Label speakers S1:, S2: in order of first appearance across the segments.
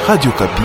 S1: Radio Kapi.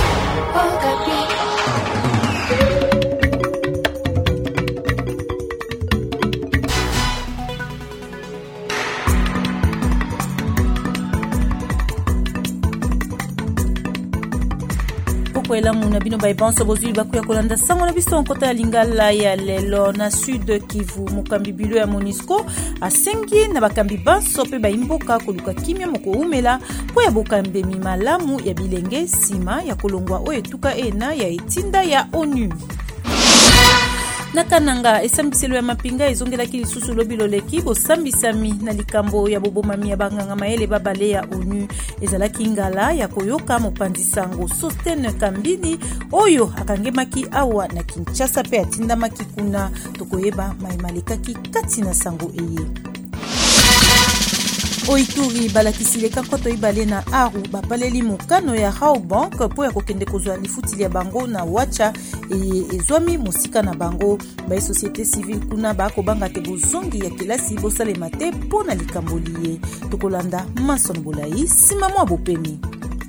S2: Elamu na bino baibanso bozuli bakuya kolanda sango na biso nkota ya lingala ya lelo na Sud Kivu. Mokambi bilo ya MONUSCO asengi na bakambi banso pe baimboka koluka kimia moko umela po ya bokambemi malamu ya bilenge sima ya kolongwa oyo etuka ena ya etinda ya ONU. Nakananga esambiselo ya mapinga ezongelaki lisusu lobilo leki bosambisami na likambo ya bobomami ya banganga mayele babale ya ONU ezalaki ngala ya koyoka mopanzi sango Sostene Kambini oyo akangemaki awa na Kinshasa pe atindamaki kuna tokoyeba maimalekaki kati na sango eye. Oituri balakisile kankoto ibale na Aru bapaleli mokano ya Raobank po ya kokende kozwa lifutili ya bango na wacha ezwami mosika na bango ba société civile kuna bako banga te bozongi ya kelasi bosalema te po na likamboliye tokolanda Mason Bolai sima mwa bopemi.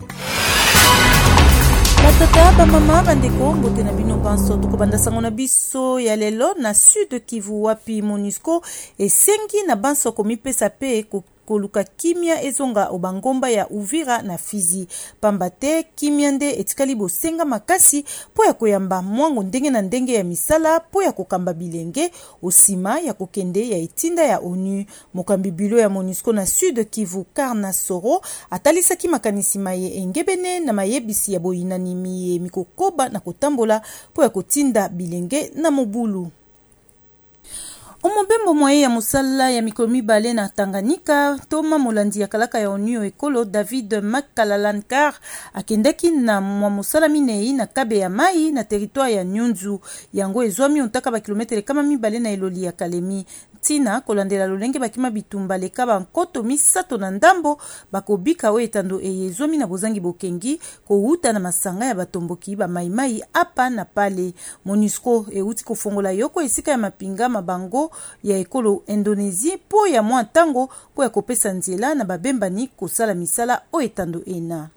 S2: Batata bamama bandeko mbote na bino banso tokobanda sango na biso ya lelo na Sud Kivu wapi MONUSCO esengi na banso komipesa pe koluka kimia ezonga obangomba ya Uvira na Fizi. Pambate kimia nde etikali bosenga makasi po ya koyamba mwango ndenge na ndenge ya misala po ya kokamba bilenge osima ya kokende ya etinda ya ONU. Mokambi bilo ya MONUSCO na Sud Kivu Karna Soro atalisaki makanisi maye engebene na mayebisi ya boyinanimi ye mikokoba na kotambola po ya kotinda bilenge na mobulu. Omobembo mwaye ya musala ya mikolo bale na Tanganyika, Toma molandi ya kalaka ya ONU ekolo David Makalalankar akendaki na mwa musala minei na kabe ya mai na territoire ya Nyunzu. Yango ezwami ontaka ba kilometre kama mibale na eloli ya Kalemi. Tina kolandela lolenge bakima bitumba leka bankoto misato na ndambo bakobika o etando eyezwami na bozangi bokengi kohuta na masanga ya batomboki ba maimai apa na pale. MONUSCO euti kofongola yoko esika ya mapinga mabango ya ekolo Indonesia po ya mwa tango po ya kopesa nzela na babembani kosala misala o etando ena.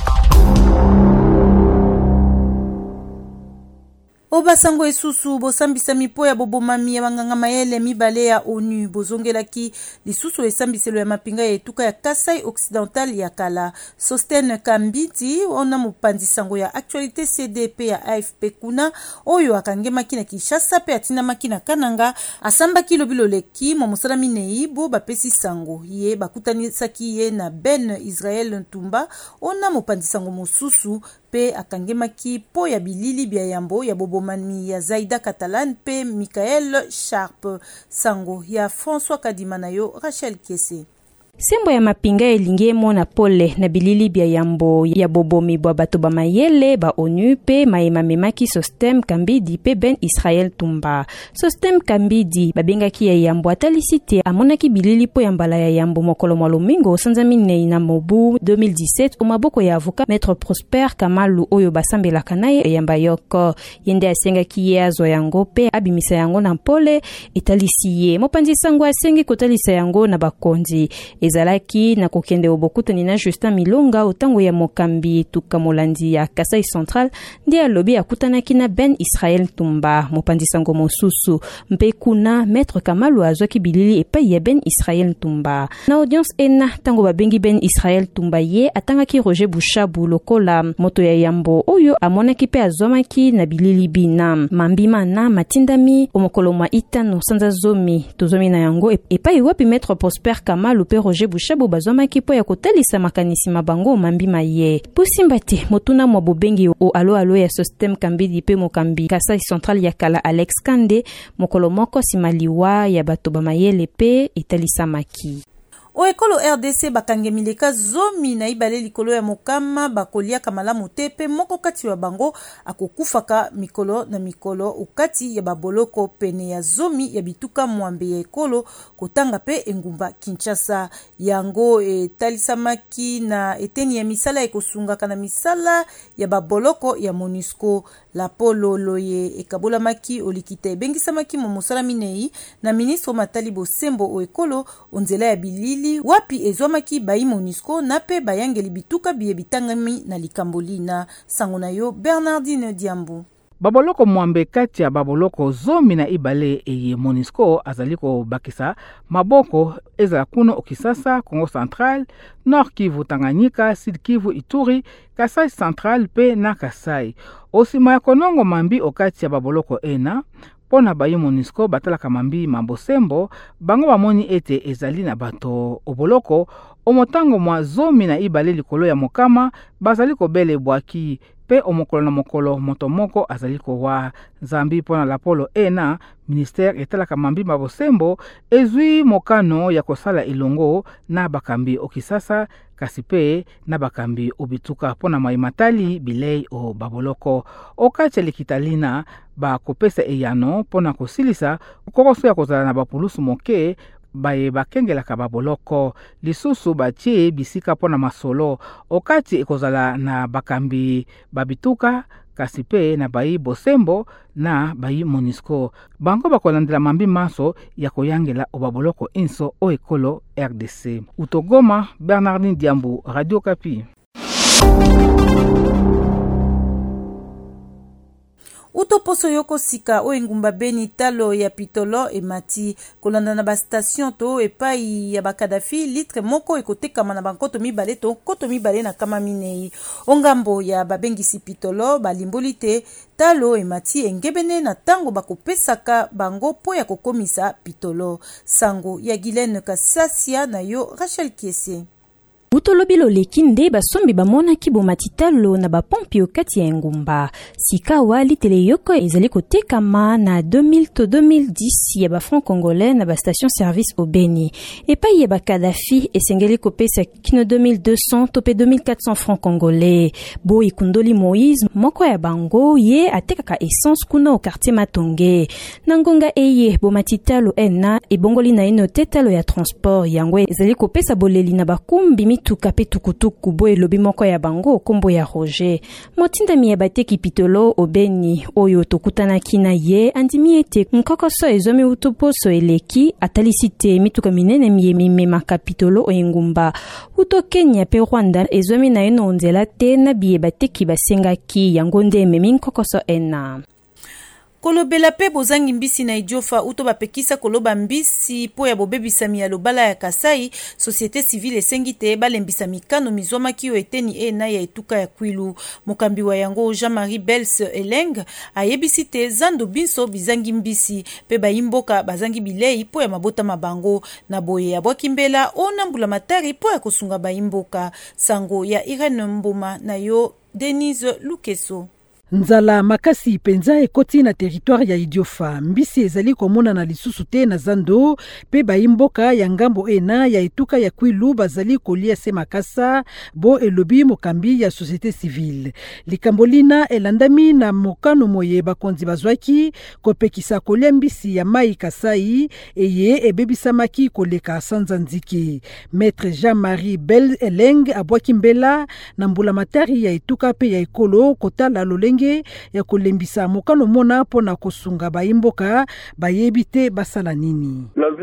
S2: Obasango esusu bosambisa mipo ya bobomami ya banganga mayele mibale ya ONU bozongelaki lisusu esambiselo ya mapinga ya etuka ya Kasai Occidental ya kala. Sostene Kambiti ona mopanzi sango ya Actualité CDP ya AFP kuna oyo akangemaki na Kinshasa pe atindamaki na Kananga asambaki lobilo leki momosala minei bo bapesi sango ye bakutanisaki ye na Ben Israel Ntumba ona mopanzi sango mosusu pe akangemaki po ya bilili bya yambo ya bobomani ya Zaida Catalan pe Michael Sharp. Sango ya François Kadima na yo Rachel Kese.
S3: Sembo ya mapinga elingi mona pole na bilili bya yambo ya bobomi bwa bato ba mayele ba ONU pe maemamemaki Sostene Kambidi pe Ben Israel Tumba. Sostene Kambidi babengaki ya yambo atalisite amonaki bilili po ya mbala ya yambo mokolo mwalomingo sanzami nei na mobu 2017 omaboko ya avocat Maître Prosper Kamalu oyo basambelaka naye yamba yoko yende asengaki ye azwa yango pe abimisa yango na pole etalisi ye mopanzi sango asengi kotalisa yango na bakonzi ezalaki na kokende obokutani na Justin Milonga otango ya mokambi etuka molandi ya Kasai Central ndi alobi akutanaki na Ben Israel Tumba mopanzi sango mosusu mpe kuna Maître Kamalu azwaki bilili epai ya Ben Israel Tumba na audience ena tango babengi Ben Israel Tumba ye atangaki Roger Bushabu lokola moto ya yambo oyo amonaki pe azwamaki na bilili bina mambima na matindami omokolo mwa itano sanza zomi tozomi na yango epai wapi Maître Prosper Kamalu pe Roger Bushabu bazomaki po ya kotalisa makanisi mabango mambima ye posimba te motuna mwa bobengi o alo ya Sostene Kambidi pe mokambi Kasai Central ya kala Alex Kande mokolo moko simaliwa ya bato ba mayele pe etalisa maki.
S2: O ekolo RDC bakangemileka zomi na ibale likolo ya mokama bakolia kamalamu tepe moko kati wa bango akokufaka mikolo na mikolo ukati ya baboloko pene ya zomi ya bituka mwambe ya ekolo kotanga pe engumba Kinshasa yango talisamaki na eteni ya misala ekosungaka na misala ya baboloko ya MONUSCO la polo loye ekabola maki olikita ebengisamaki momosala minei na ministre Matali Bosembo o ekolo onzela ya bilili bilili wapi ezwamaki bayi MONUSCO na pe bayangeli bituka biye bitangami na likambolina. Sango na yo Bernardine Diambu.
S1: Baboloko mwambe kati ya baboloko zomi na ibale eye MONUSCO azaliko bakisa maboko ezala kuno okisasa Congo Central, Nord Kivu, Tanganyika, Sud Kivu, Ituri, Kasai Central pe na Kasai. Osima ya konongo mambi okati ya baboloko ena pona bayi MONUSCO batalaka mambi mambosembo bango bamoni ete ezali na bato oboloko omotango mwa zomi na ibale likolo ya mokama bazali kobele bwaki pe omokolo na mokolo moto moko azaliko wa Zambi pona la polo ena ministère etalaka mambi mabosembo ezwi mokano ya kosala ilongo na bakambi okisasa kasi pe na bakambi obituka pona maimatali bilei o baboloko okati likitalina ba kopesa eyano pona kosilisa kokoso ya kozala na bapulusu moke baye bakengelaka baboloko lisusu batie bisika pona masolo okati ekozala na bakambi babituka kasi pe na bayi bosembo na bayi MONUSCO bango bakolandela mambi maso ya koyangela obaboloko inso o ekolo RDC. Utogoma, Bernardine Diambu, Radio Kapi.
S2: Utoposo yoko sika o engumba Beni talo ya pitolo emati kolanda na ba station to epai ya bakadafi litre moko ekotekama na bankoto mibale to koto mibale na kama minei. Ongambo ya babengisi pitolo balimboli te talo emati engebene na tango bakopesaka bango po ya kokomisa pitolo. Sango ya Guylaine Kasasia na yo Rachel Kiese.
S3: Utolobilo leki nde basombi bamonaki bomatitalo na bapompi okati ya engumba. Sika wali tele yoko ezali kotekama na 2000 to 2010 ya ba franc congolais na ba station service au Beni. Epai ya ba Kadafi esengeli kopesa kino 2200 to pe 2400 francs congolais. Bo ikundoli Moïse moko ya bango ye atekaka essence kuna au quartier Matonge. Nangonga eye bomatitalo ena ebongoli na ino tetalo ya transport yango ezali kopesa boleli na bakumbi tuka pe tukutuku bo elobi moko ya bango kombo ya Roger. Motinda mi ya bateki pitolo obeni oyo tokutanaki na ye andimi ete nkokoso ezomi utoposo eleki atalisite mituka minene miyemi makapitolo oyengumba. Uto Kenya pe Rwanda ezomi na eno onzela te na biye bateki basengaki yango nde ememi nkokoso ena.
S2: Kolobela pe bozangi mbisi na idiofa uto bapekisa koloba mbisi po ya bobebisami ya lobala ya Kasai, société civile esengi te balembisa mikano mizwamaki yo eteni ena ya etuka ya Kwilu. Mokambi wa yango Jean-Marie Bels Eleng ayebisi te zando binso bizangi mbisi pe bayimboka bazangi bilei po ya mabota mabango na boye ya bwakimbela ona mbula matari po ya kosunga bayimboka. Sango ya Irene Mboma na yo Denise Lukeso.
S4: Nzala makasi penza ekoti na territoire ya Idiofa. Mbisi ezali komona na lisusu te na zando pe bayimboka ya ngambo ena ya etuka ya Kwilu bazali kolia se makasa bo elobi mokambi ya société civile. Likambolina elandami na mokano moye bakonzi bazwaki kopekisa kolia mbisi ya mai Kasai eye ebebisamaki koleka sanza nziki. Maître Jean-Marie Bel Eleng abwaki mbela na mbula matari ya etuka pe ya ekolo kotala lolenge ya kolembisa mokano mona pona kosunga bayimboka bayebite basala nini.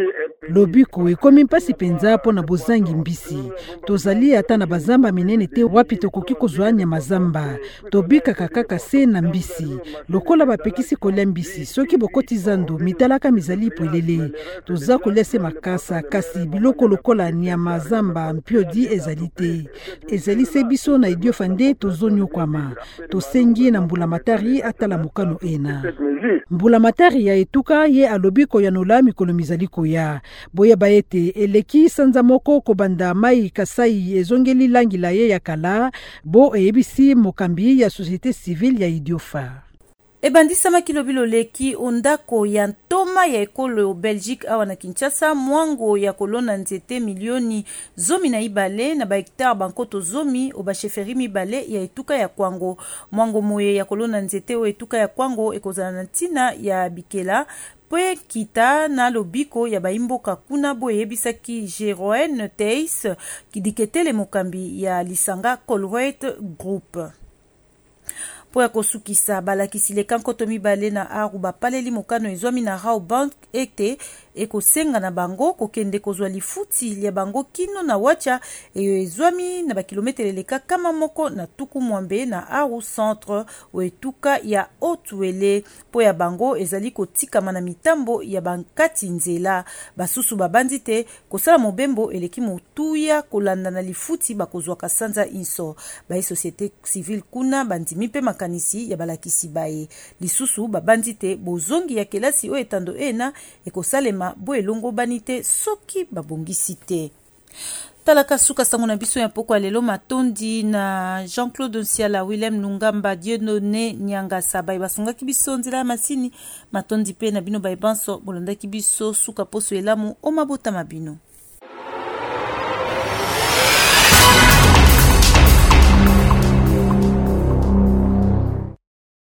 S4: Lobiko ekomi mpasi penza pona bozangi mbisi. Tozali ata na bazamba minene te wapi tokoki kozwa nyama zamba. Tobika kaka se na mbisi. Lokola bapekisi kolia mbisi, soki bokoti zando mitalaka mizali polele. Toza kolia se makasa kasi biloko lokola nyama zamba mpiodi ezali te. Ezali se biso na Idiofa nde tozonyokwama. Tosengi na mbula matari atala mokano ena. Mbula matari ya etuka ye alobiko ya nola mikolo mizali koya. Boye baete eleki sanza moko kobanda mai Kasai ezongeli langila ye ya kala bo eyebisi mokambi ya société civile ya Idiofa.
S2: Ebandisama kilobilo leki ondako ya ntoma ya ekolo Belgique awa na Kinshasa mwango ya kolona nzete milioni zomi na ibale na ba hectare bankoto zomi oba sheferi mibale ya etuka ya Kwango. Mwango moye ya kolona nzete o etuka ya Kwango ekozala na ntina ya bikela pwe kita na lobiko ya baimboka kuna boye ebisaki Jeroen Teis kidiketele mokambi ya lisanga Colruyt Group. Po ya kosukisa balakisi leka nkoto mibale na aru bapaleli mokano ezwami na Rao Bank ete ekosenga na bango kokende kozwa lifuti lia bango kino na wacha eyo ezwami na bakilometere leka kama moko na tuku mwambe na Aru centre oetuka ya Otuele po ya bango ezali kotikama na mitambo ya bankati nzela. Basusu babandi te kosala mobembo eleki motuya kolanda na lifuti bakozwaka sanza inso. Bae société civile kuna bandimi pe makanisi ya balakisi bae. Lisusu babandi te bozongi ya kelasi o etando ena ekosalema bo elongo banite soki babongisi te. Talaka suka sango na biso ya poko alelo matondi na Jean-Claude Nsiala, Willem Lungamba, Dieudonné Nyanga Sabai basunga kibiso nzela masini matondi pe na bino baibanso bolanda kibiso suka poso elamu o mabota mabino.